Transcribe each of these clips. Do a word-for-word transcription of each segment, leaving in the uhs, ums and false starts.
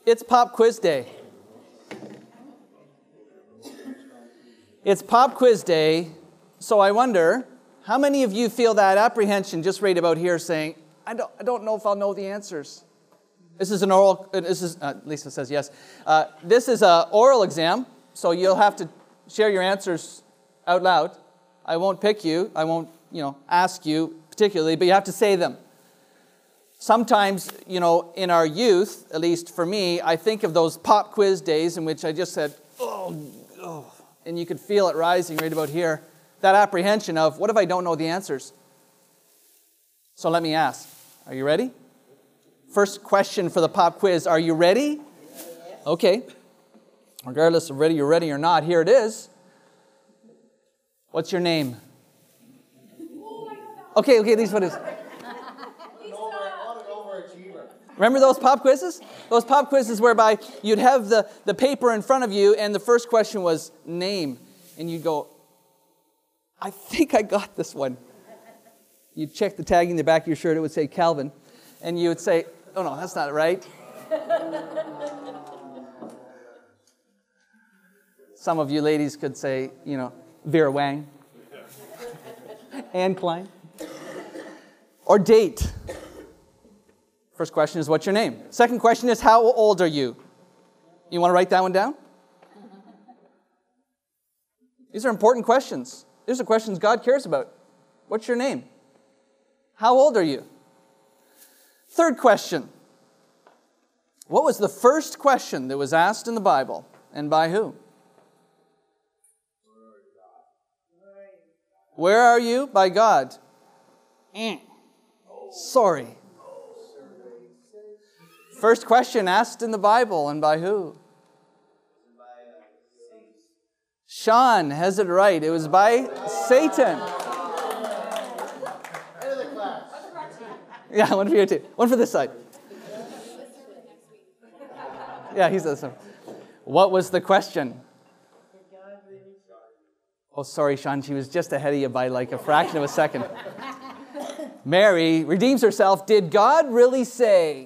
It's Pop Quiz Day. It's Pop Quiz Day, so I wonder, how many of you feel that apprehension just right about here saying, I don't, I don't know if I'll know the answers. This is an oral, this is, uh, Lisa says yes. Uh, this is an oral exam, so you'll have to share your answers out loud. I won't pick you, I won't, you know, ask you particularly, but you have to say them. Sometimes, you know, in our youth, at least for me, I think of those pop quiz days in which I just said, oh, oh, and you could feel it rising right about here. That apprehension of, what if I don't know the answers? So let me ask, are you ready? First question for the pop quiz, are you ready? Okay. Regardless of whether you're ready or not, here it is. What's your name? Okay, okay, these what it is. Remember those pop quizzes? Those pop quizzes whereby you'd have the, the paper in front of you and the first question was name. And you'd go, I think I got this one. You'd check the tag in the back of your shirt, it would say Calvin. And you would say, oh no, that's not right. Some of you ladies could say, you know, Vera Wang. Anne Klein. Or date. First question is, what's your name? Second question is, how old are you? You want to write that one down? These are important questions. These are questions God cares about. What's your name? How old are you? Third question. What was the first question that was asked in the Bible, and by who? Where are you? By God. Mm. Sorry. First question asked in the Bible, and by who? Sean has it right. It was by Satan. Yeah, one for you too. One for this side. Yeah, he's this one. What was the question? Oh, sorry, Sean. She was just ahead of you by like a fraction of a second. Mary redeems herself. Did God really say?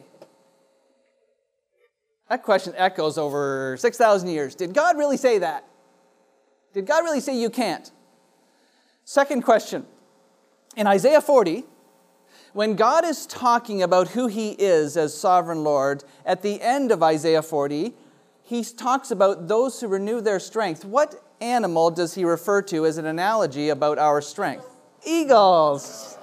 That question echoes over six thousand years. Did God really say that? Did God really say you can't? Second question. In Isaiah forty, when God is talking about who He is as sovereign Lord, at the end of Isaiah forty, He talks about those who renew their strength. What animal does He refer to as an analogy about our strength? Eagles.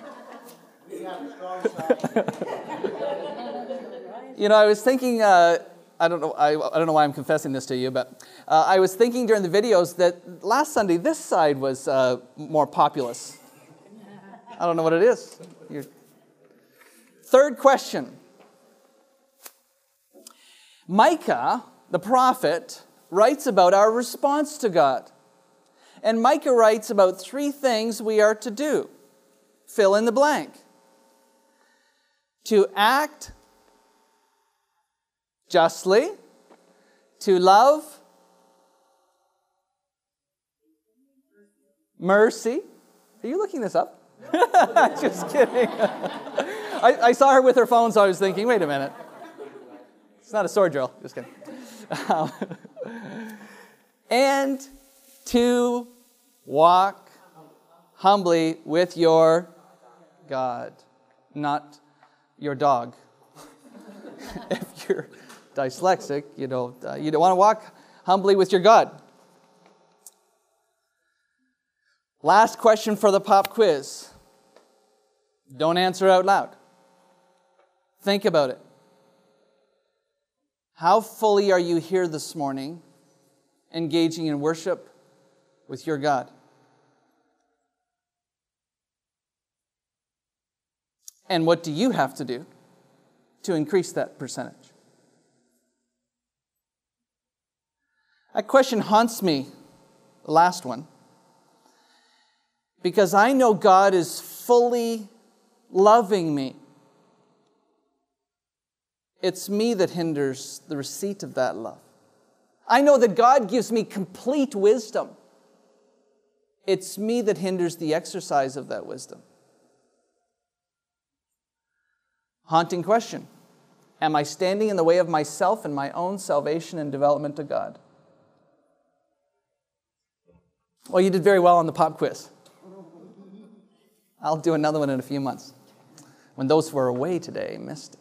You know, I was thinking, uh, I don't know I, I don't know why I'm confessing this to you, but uh, I was thinking during the videos that last Sunday, this side was uh, more populous. I don't know what it is. You're... Third question. Micah, the prophet, writes about our response to God. And Micah writes about three things we are to do. Fill in the blank. To act justly, to love mercy. Are you looking this up? Just kidding. I, I saw her with her phone, so I was thinking, wait a minute. It's not a sword drill. Just kidding. Um, and to walk humbly with your God, not your dog. If you're dyslexic, you know, uh, you don't want to walk humbly with your God. Last question for the pop quiz. Don't answer out loud. Think about it. How fully are you here this morning, engaging in worship with your God? And what do you have to do to increase that percentage? That question haunts me, the last one, because I know God is fully loving me. It's me that hinders the receipt of that love. I know that God gives me complete wisdom. It's me that hinders the exercise of that wisdom. Haunting question. Am I standing in the way of myself and my own salvation and development to God? Well, you did very well on the pop quiz. I'll do another one in a few months. When those were away today, missed it.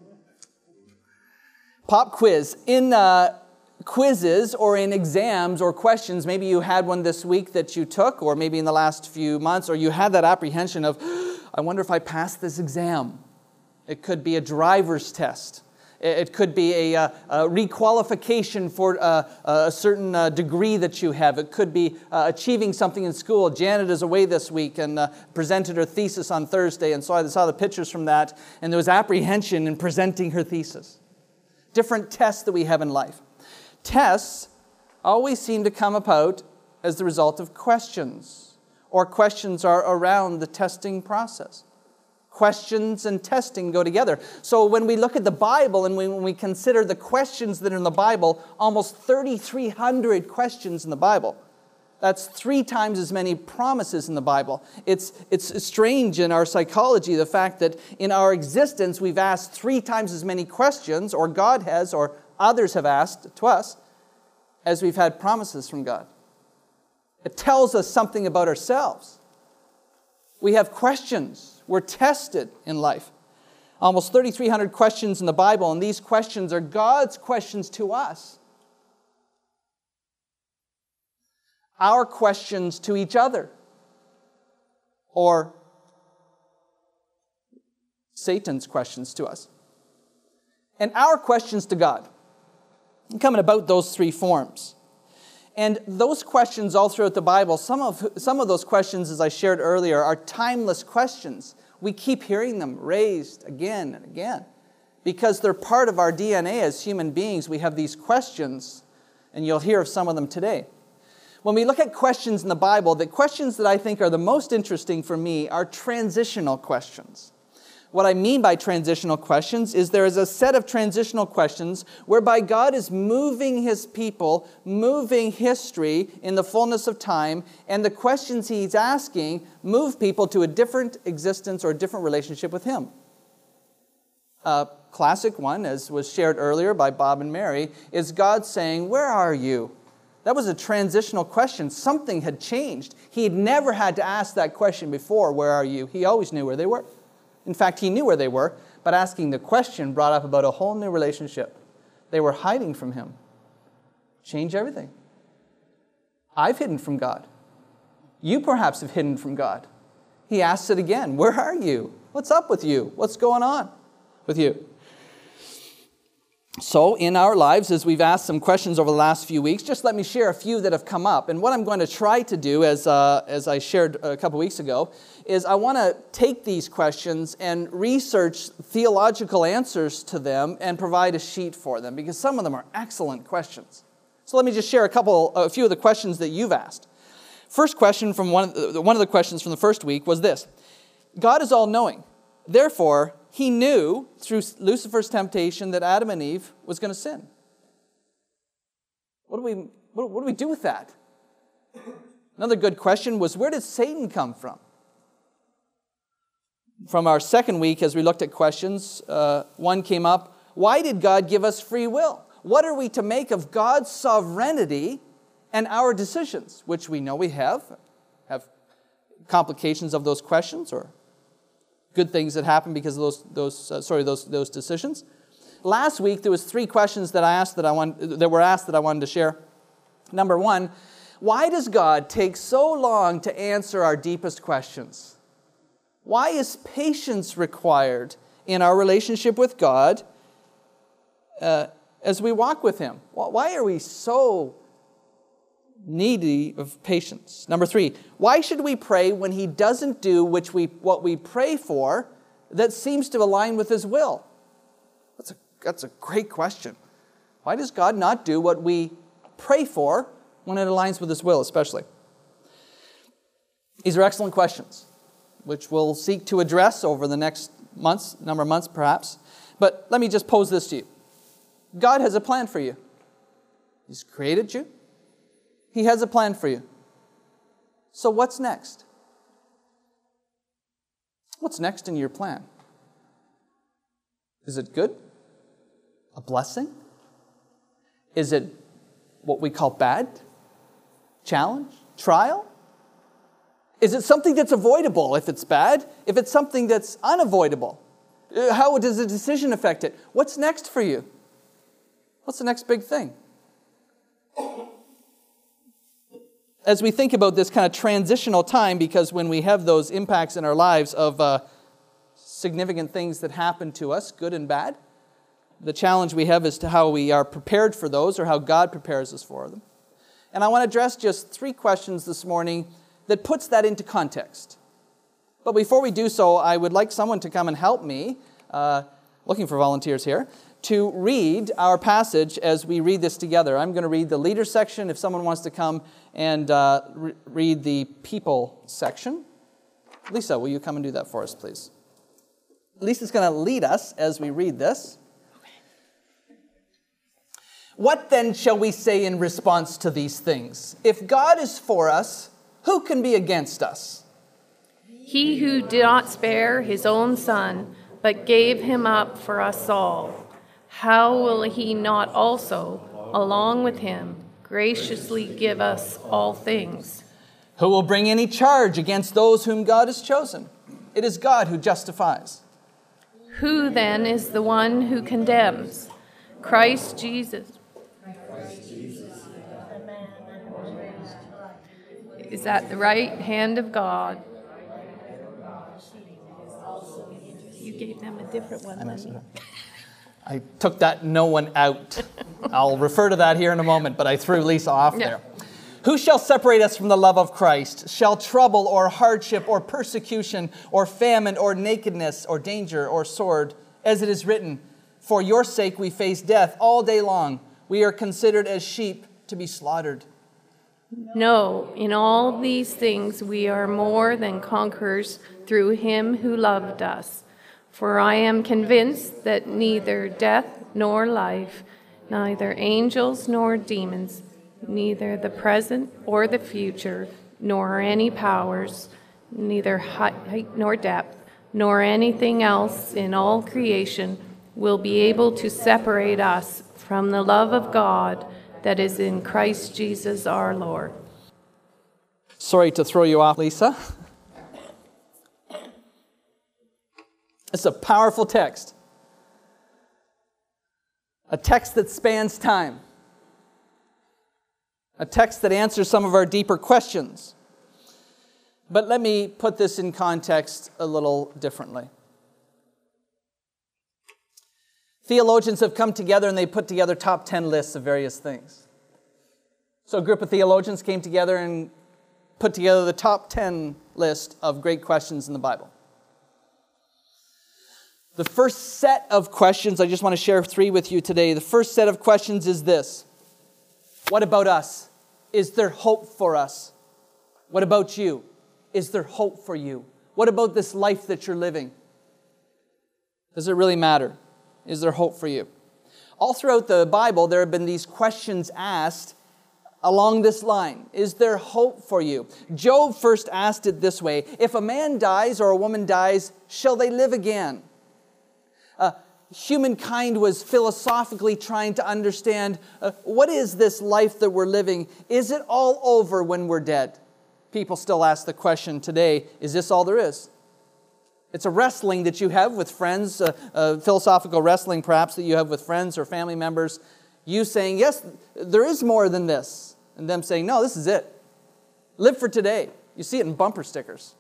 Pop quiz. In uh, quizzes or in exams or questions, maybe you had one this week that you took, or maybe in the last few months, or you had that apprehension of, I wonder if I passed this exam. It could be a driver's test. It could be a, a, a requalification for a, a certain uh, degree that you have. It could be uh, achieving something in school. Janet is away this week and uh, presented her thesis on Thursday, and so I saw the pictures from that, and there was apprehension in presenting her thesis. Different tests that we have in life. Tests always seem to come about as the result of questions, or questions are around the testing process. Questions and testing go together. So when we look at the Bible and when we consider the questions that are in the Bible, almost thirty-three hundred questions in the Bible. That's three times as many promises in the Bible. It's, it's strange in our psychology, the fact that in our existence we've asked three times as many questions, or God has, or others have asked to us, as we've had promises from God. It tells us something about ourselves. We have questions. We're tested in life. Almost thirty-three hundred questions in the Bible, and these questions are God's questions to us. Our questions to each other. Or Satan's questions to us. And our questions to God. Come in about those three forms. And those questions all throughout the Bible, some of, some of those questions, as I shared earlier, are timeless questions. We keep hearing them raised again and again. Because they're part of our D N A as human beings, we have these questions, and you'll hear of some of them today. When we look at questions in the Bible, the questions that I think are the most interesting for me are transitional questions. What I mean by transitional questions is there is a set of transitional questions whereby God is moving His people, moving history in the fullness of time, and the questions He's asking move people to a different existence or a different relationship with Him. A classic one, as was shared earlier by Bob and Mary, is God saying, "Where are you?" That was a transitional question. Something had changed. He had never had to ask that question before, "Where are you?" He always knew where they were. In fact, He knew where they were, but asking the question brought up about a whole new relationship. They were hiding from Him. Change everything. I've hidden from God. You perhaps have hidden from God. He asks it again. Where are you? What's up with you? What's going on with you? So in our lives, as we've asked some questions over the last few weeks, just let me share a few that have come up. And what I'm going to try to do, as uh, as I shared a couple weeks ago, is I want to take these questions and research theological answers to them and provide a sheet for them, because some of them are excellent questions. So let me just share a couple, a few of the questions that you've asked. First question from one of the, one of the questions from the first week was this: God is all-knowing. Therefore, He knew through Lucifer's temptation that Adam and Eve was going to sin. What do we, what, what do we do with that? Another good question was, where did Satan come from? From our second week, as we looked at questions, uh, one came up: why did God give us free will? What are we to make of God's sovereignty and our decisions, which we know we have, have complications of those questions, or good things that happen because of those those uh, sorry those those decisions. Last week there was three questions that I asked that I want that were asked that I wanted to share. Number one, why does God take so long to answer our deepest questions? Why is patience required in our relationship with God uh, as we walk with Him? Why are we so needy of patience? Number three, why should we pray when He doesn't do which we, what we pray for that seems to align with His will? That's a, that's a great question. Why does God not do what we pray for when it aligns with His will, especially? These are excellent questions, which we'll seek to address over the next months, number of months perhaps. But let me just pose this to you. God has a plan for you. He's created you. He has a plan for you. So what's next? What's next in your plan? Is it good? a blessing? Is it what we call bad? Challenge? Trial? Is it something that's avoidable if it's bad? If it's something that's unavoidable? How does the decision affect it? What's next for you? What's the next big thing? As we think about this kind of transitional time, because when we have those impacts in our lives of uh, significant things that happen to us, good and bad, the challenge we have is to how we are prepared for those or how God prepares us for them. And I want to address just three questions this morning that puts that into context. But before we do so, I would like someone to come and help me, uh, looking for volunteers here, to read our passage as we read this together. I'm going to read the leader section if someone wants to come and uh, re- read the people section. Lisa, will you come and do that for us, please? Lisa's going to lead us as we read this. What then shall we say in response to these things? If God is for us, who can be against us? He who did not spare his own son, but gave him up for us all, how will he not also, along with him, graciously give us all things? Who will bring any charge against those whom God has chosen? It is God who justifies. Who then is the one who condemns? Christ Jesus. Is at the right hand of God. You gave them a different one, Lenny. I took that no one out. I'll refer to that here in a moment, but I threw Lisa off Yeah. there. Who shall separate us from the love of Christ? Shall trouble or hardship or persecution or famine or nakedness or danger or sword? As it is written, for your sake we face death all day long. We are considered as sheep to be slaughtered. No, in all these things we are more than conquerors through him who loved us. For I am convinced that neither death nor life, neither angels nor demons, neither the present or the future, nor any powers, neither height nor depth, nor anything else in all creation will be able to separate us from the love of God that is in Christ Jesus our Lord. Sorry to throw you off, Lisa. It's a powerful text. A text that spans time. A text that answers some of our deeper questions. But let me put this in context a little differently. Theologians have come together and they put together top ten lists of various things. So a group of theologians came together and put together the top ten list of great questions in the Bible. The first set of questions, I just want to share three with you today. The first set of questions is this. What about us? Is there hope for us? What about you? Is there hope for you? What about this life that you're living? Does it really matter? Is there hope for you? All throughout the Bible, there have been these questions asked along this line. Is there hope for you? Job first asked it this way. If a man dies or a woman dies, shall they live again? Uh, humankind was philosophically trying to understand uh, what is this life that we're living? Is it all over when we're dead? People still ask the question today, is this all there is? It's a wrestling that you have with friends, uh, uh, philosophical wrestling perhaps that you have with friends or family members. You saying, yes, there is more than this. And them saying, no, this is it. Live for today. You see it in bumper stickers.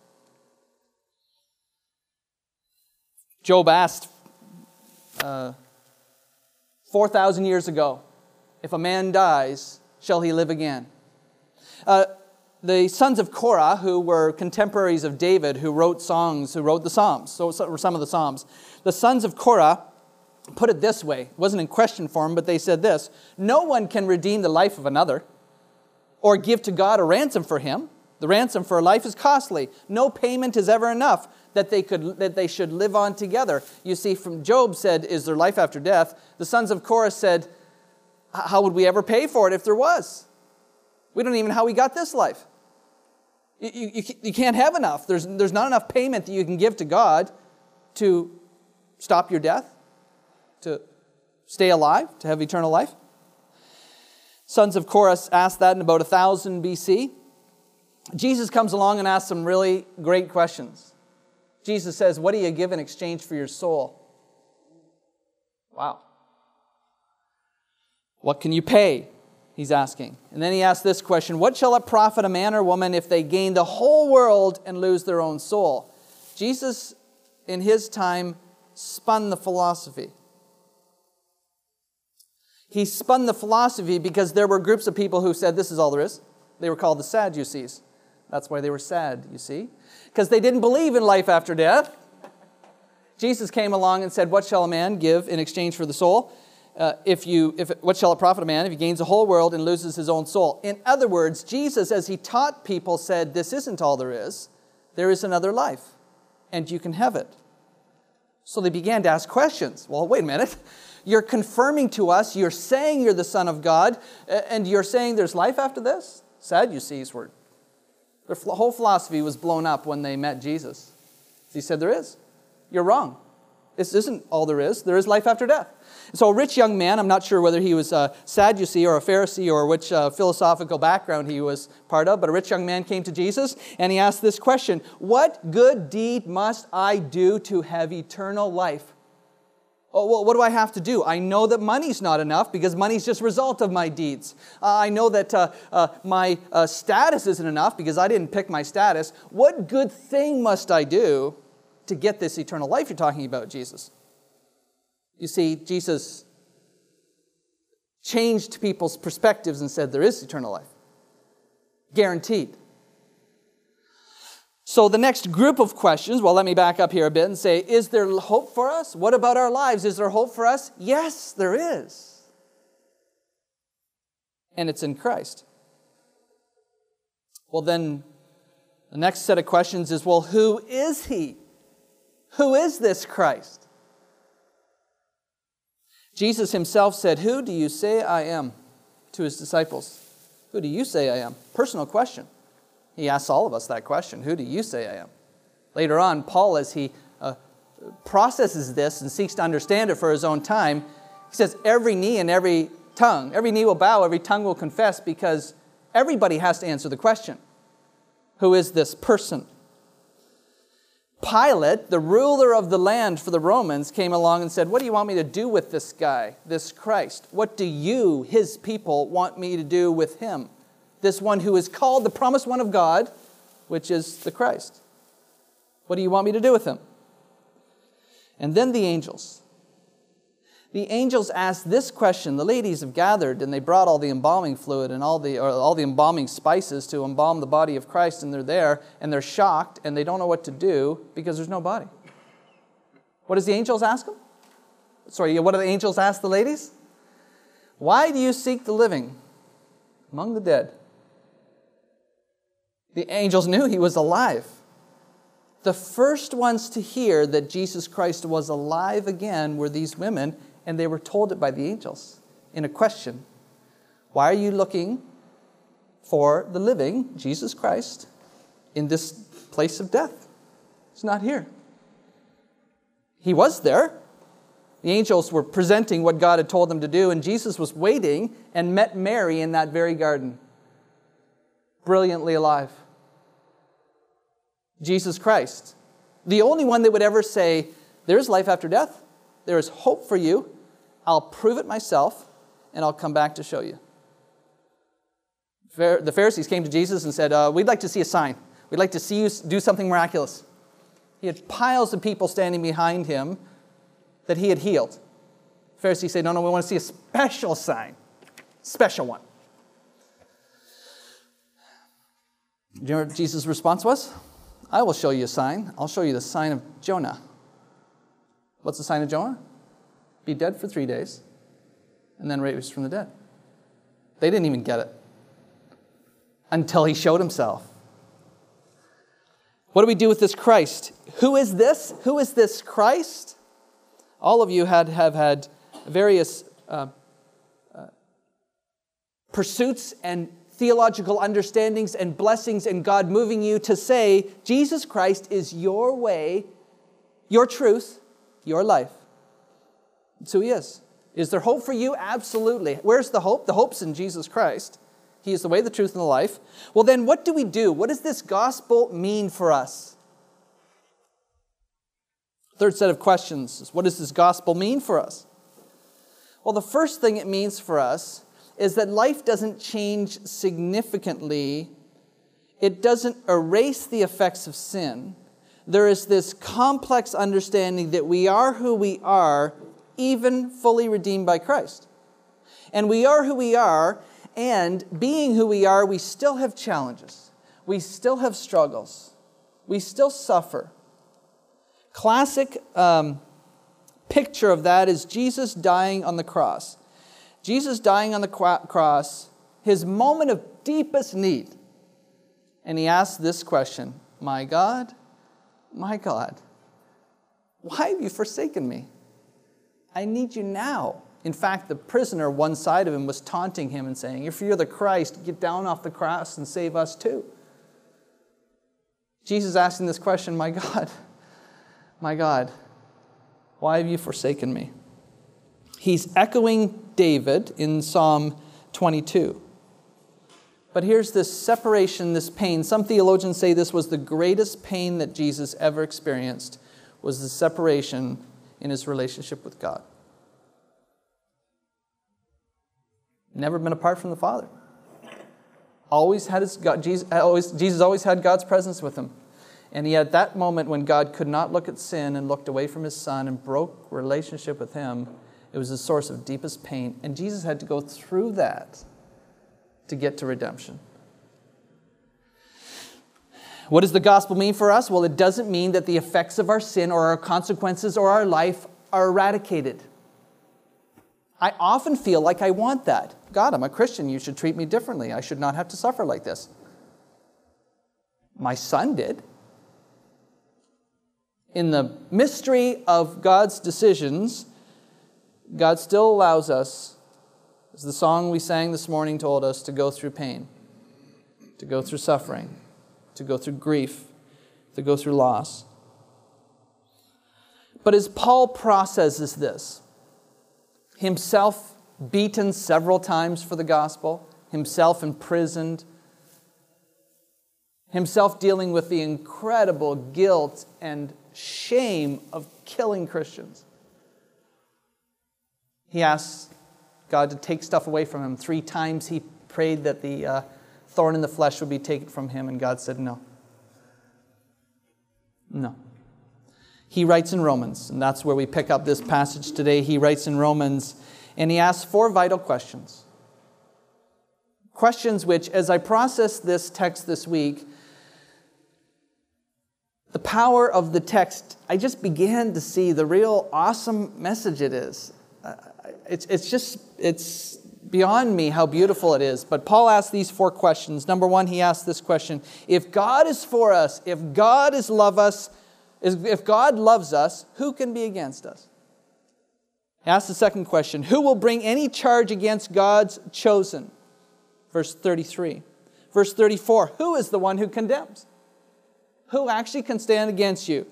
Job asked uh, four thousand years ago, if a man dies, shall he live again? Uh, The sons of Korah, who were contemporaries of David, who wrote songs, who wrote the Psalms, so some of the Psalms. The sons of Korah put it this way. It wasn't in question form, but they said this. No one can redeem the life of another or give to God a ransom for him. The ransom for a life is costly. No payment is ever enough that they could that they should live on together. You see, from Job said, is there life after death? The sons of Korah said, how would we ever pay for it if there was? We don't even know how we got this life. You, you, you can't have enough. There's, there's not enough payment that you can give to God to stop your death, to stay alive, to have eternal life? Sons of Korah asked that in about one thousand B C. Jesus comes along and asks some really great questions. Jesus says, what do you give in exchange for your soul? Wow. What can you pay? He's asking. And then he asks this question, what shall it profit a man or woman if they gain the whole world and lose their own soul? Jesus, in his time, spun the philosophy. He spun the philosophy because there were groups of people who said this is all there is. They were called the Sadducees. That's why they were sad, you see. Because they didn't believe in life after death. Jesus came along and said, what shall a man give in exchange for the soul? Uh, if you, if what shall it profit a man if he gains the whole world and loses his own soul? In other words, Jesus, as he taught people, said, this isn't all there is. There is another life, and you can have it. So they began to ask questions. Well, wait a minute. You're confirming to us, you're saying you're the Son of God, and you're saying there's life after this? Sadducees were. Their whole philosophy was blown up when they met Jesus. He said, there is. You're wrong. This isn't all there is. There is life after death. So a rich young man, I'm not sure whether he was a Sadducee or a Pharisee or which uh, philosophical background he was part of, but a rich young man came to Jesus and he asked this question, what good deed must I do to have eternal life? Oh, well, what do I have to do? I know that money's not enough because money's just a result of my deeds. Uh, I know that uh, uh, my uh, status isn't enough because I didn't pick my status. What good thing must I do to get this eternal life you're talking about, Jesus? You see, Jesus changed people's perspectives and said there is eternal life. Guaranteed. So the next group of questions, well, let me back up here a bit and say, is there hope for us? What about our lives? Is there hope for us? Yes, there is. And it's in Christ. Well, then the next set of questions is, well, who is he? Who is this Christ? Jesus himself said, who do you say I am? To his disciples. Who do you say I am? Personal question. He asks all of us that question. Who do you say I am? Later on, Paul, as he uh, processes this and seeks to understand it for his own time, he says every knee and every tongue, every knee will bow, every tongue will confess, because everybody has to answer the question. Who is this person? Pilate, the ruler of the land for the Romans, came along and said, what do you want me to do with this guy, this Christ? What do you, his people, want me to do with him? This one who is called the promised one of God, which is the Christ. What do you want me to do with him? And then the angels. The angels asked this question. The ladies have gathered and they brought all the embalming fluid and all the, or all the embalming spices to embalm the body of Christ, and they're there and they're shocked and they don't know what to do because there's no body. What does the angels ask them? Sorry, what do the angels ask the ladies? Why do you seek the living among the dead? The angels knew he was alive. The first ones to hear that Jesus Christ was alive again were these women, and they were told it by the angels in a question. Why are you looking for the living, Jesus Christ, in this place of death? He's not here. He was there. The angels were presenting what God had told them to do, and Jesus was waiting and met Mary in that very garden, brilliantly alive. Jesus Christ, the only one that would ever say, there's life after death, there is hope for you, I'll prove it myself, and I'll come back to show you. The Pharisees came to Jesus and said, uh, we'd like to see a sign. We'd like to see you do something miraculous. He had piles of people standing behind him that he had healed. The Pharisees say, no, no, we want to see a special sign. Special one. Do you know what Jesus' response was? I will show you a sign. I'll show you the sign of Jonah. What's the sign of Jonah? Be dead for three days and then raised from the dead. They didn't even get it until he showed himself. What do we do with this Christ? Who is this? Who is this Christ? All of you had, have had various uh, uh, pursuits and theological understandings and blessings, and God moving you to say, Jesus Christ is your way, your truth, your life. That's who he is. Is there hope for you? Absolutely. Where's the hope? The hope's in Jesus Christ. He is the way, the truth, and the life. Well, then what do we do? What does this gospel mean for us? Third set of questions is, what does this gospel mean for us? Well, the first thing it means for us is that life doesn't change significantly. It doesn't erase the effects of sin. There is this complex understanding that we are who we are, even fully redeemed by Christ. And we are who we are, and being who we are, we still have challenges. We still have struggles. We still suffer. Classic um, picture of that is Jesus dying on the cross. Jesus dying on the cross, his moment of deepest need. And he asked this question, "My God, my God, why have you forsaken me? I need you now." In fact, the prisoner one side of him was taunting him and saying, "If you're the Christ, get down off the cross and save us too." Jesus asking this question, "My God, my God, why have you forsaken me?" He's echoing David in Psalm twenty-two. But here's this separation, this pain. Some theologians say this was the greatest pain that Jesus ever experienced, was the separation in his relationship with God. Never been apart from the Father. Always had his God, Jesus, always, Jesus always had God's presence with him. And yet at that moment when God could not look at sin and looked away from his Son and broke relationship with him, it was a source of deepest pain. And Jesus had to go through that to get to redemption. What does the gospel mean for us? Well, it doesn't mean that the effects of our sin or our consequences or our life are eradicated. I often feel like I want that. God, I'm a Christian. You should treat me differently. I should not have to suffer like this. My son did. In the mystery of God's decisions, God still allows us, as the song we sang this morning told us, to go through pain, to go through suffering, to go through grief, to go through loss. But as Paul processes this, himself beaten several times for the gospel, himself imprisoned, himself dealing with the incredible guilt and shame of killing Christians, he asks God to take stuff away from him. Three times he prayed that the uh, thorn in the flesh would be taken from him, and God said no. No. He writes in Romans, and that's where we pick up this passage today. He writes in Romans, and he asks four vital questions. Questions which, as I process this text this week, the power of the text, I just began to see the real awesome message it is. Uh, it's, it's just, it's beyond me how beautiful it is. But Paul asks these four questions. Number one, he asks this question: if God is for us, if God is love us, if God loves us, who can be against us? He asks the second question: who will bring any charge against God's chosen? Verse thirty-three. Verse thirty-four, who is the one who condemns? Who actually can stand against you?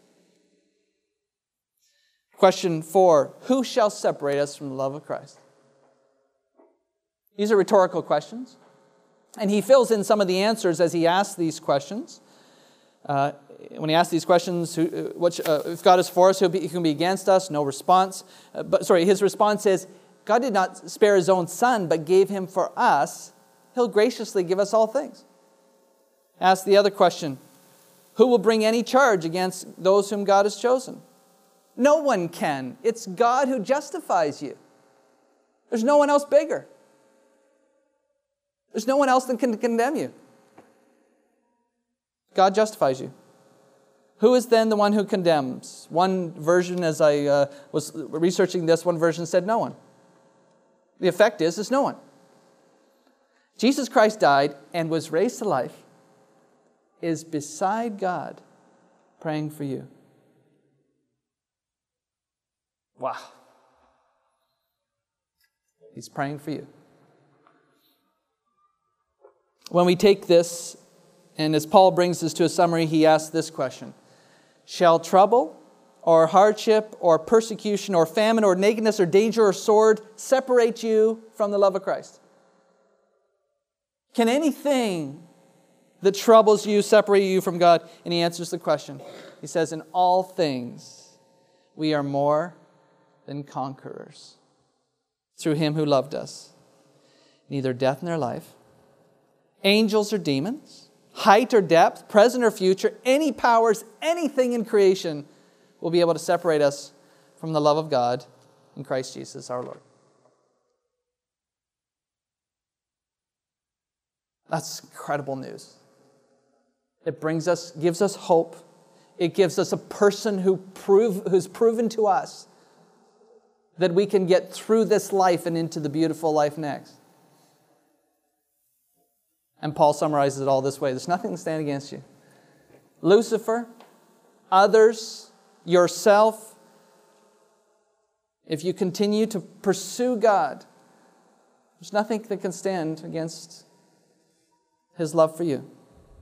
Question four, who shall separate us from the love of Christ? These are rhetorical questions. And he fills in some of the answers as he asks these questions. Uh, when he asks these questions, who, what, uh, if God is for us, who can be against us? No response. Uh, but sorry, his response is, God did not spare his own Son, but gave him for us. He'll graciously give us all things. Ask the other question, who will bring any charge against those whom God has chosen? No one can. It's God who justifies you. There's no one else bigger. There's no one else that can condemn you. God justifies you. Who is then the one who condemns? One version, as I uh, was researching this, one version said no one. The effect is, it's no one. Jesus Christ died and was raised to life, is beside God, praying for you. Wow. He's praying for you. When we take this, and as Paul brings this to a summary, he asks this question: shall trouble or hardship or persecution or famine or nakedness or danger or sword separate you from the love of Christ? Can anything that troubles you separate you from God? And he answers the question. He says, in all things we are more than conquerors through him who loved us. Neither death nor life, angels or demons, height or depth, present or future, any powers, anything in creation will be able to separate us from the love of God in Christ Jesus our Lord. That's incredible news. It brings us, gives us hope. It gives us a person who prove, who's proven to us that we can get through this life and into the beautiful life next. And Paul summarizes it all this way. There's nothing to stand against you. Lucifer, others, yourself, if you continue to pursue God, there's nothing that can stand against his love for you.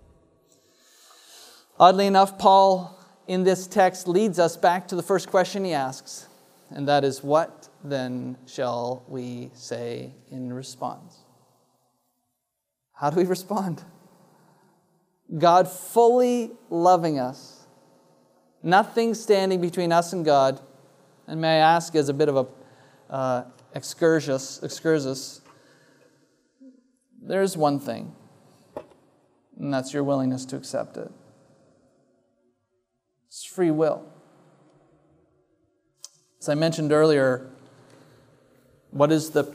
Oddly enough, Paul, in this text, leads us back to the first question he asks, and that is, what then shall we say in response? How do we respond? God fully loving us, nothing standing between us and God. And may I ask, as a bit of a uh, excursus, excursus, there's one thing, and that's your willingness to accept it. It's free will. As I mentioned earlier, what is the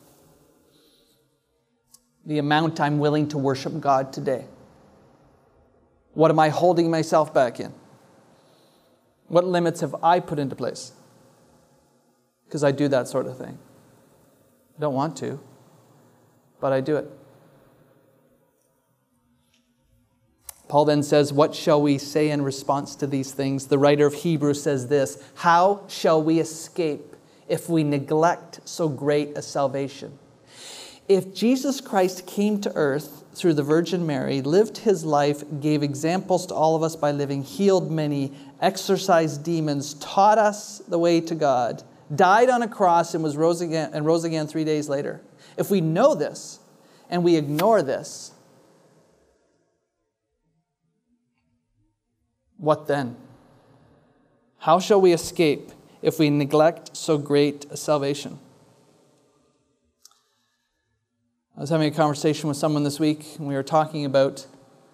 the amount I'm willing to worship God today? What am I holding myself back in? What limits have I put into place? Because I do that sort of thing. I don't want to, but I do it. Paul then says, what shall we say in response to these things? The writer of Hebrews says this, how shall we escape if we neglect so great a salvation? If Jesus Christ came to earth through the Virgin Mary, lived his life, gave examples to all of us by living, healed many, exorcised demons, taught us the way to God, died on a cross and was rose again and rose again three days later. If we know this and we ignore this, what then? How shall we escape if we neglect so great a salvation? I was having a conversation with someone this week, and we were talking about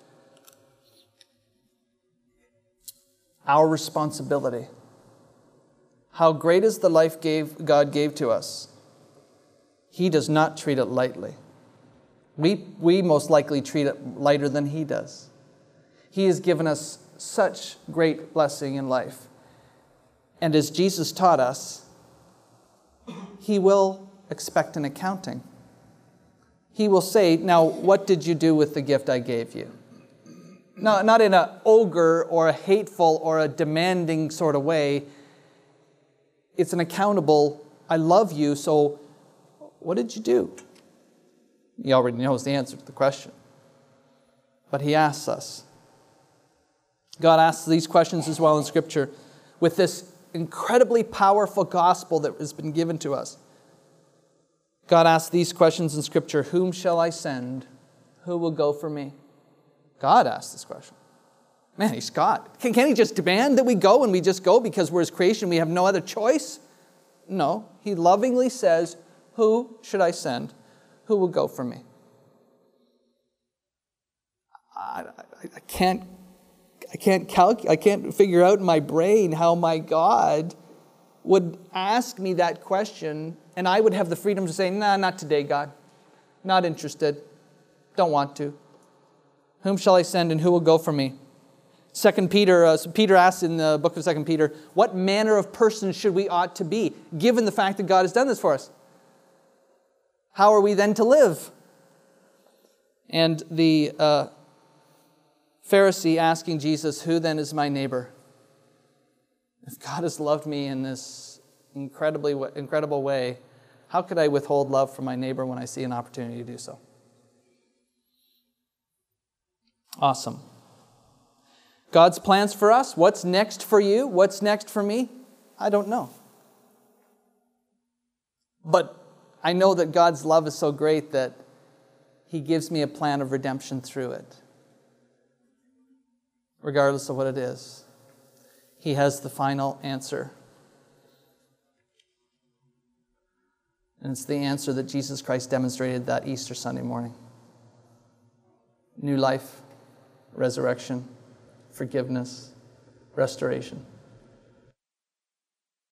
our responsibility. How great is the life gave, God gave to us. He does not treat it lightly. We, we most likely treat it lighter than he does. He has given us such great blessing in life. And as Jesus taught us, he will expect an accounting. He will say, now, what did you do with the gift I gave you? No, not in an ogre or a hateful or a demanding sort of way. It's an accountable, I love you, so what did you do? He already knows the answer to the question. But he asks us. God asks these questions as well in Scripture with this incredibly powerful gospel that has been given to us. God asks these questions in Scripture. Whom shall I send? Who will go for me? God asks this question. Man, he's God. Can, can he just demand that we go and we just go because we're his creation, we have no other choice? No. He lovingly says, who should I send? Who will go for me? I, I, I can't I can't calc- I can't figure out in my brain how my God would ask me that question, and I would have the freedom to say, nah, not today, God. Not interested. Don't want to. Whom shall I send and who will go for me? Second Peter, uh, so Peter asks in the book of Second Peter, what manner of person should we ought to be, given the fact that God has done this for us? How are we then to live? And the uh, Pharisee asking Jesus, who then is my neighbor? If God has loved me in this incredibly incredible way, how could I withhold love from my neighbor when I see an opportunity to do so? Awesome. God's plans for us, what's next for you, what's next for me, I don't know. But I know that God's love is so great that He gives me a plan of redemption through it. Regardless of what it is, He has the final answer. And it's the answer that Jesus Christ demonstrated that Easter Sunday morning. New life, resurrection, forgiveness, restoration.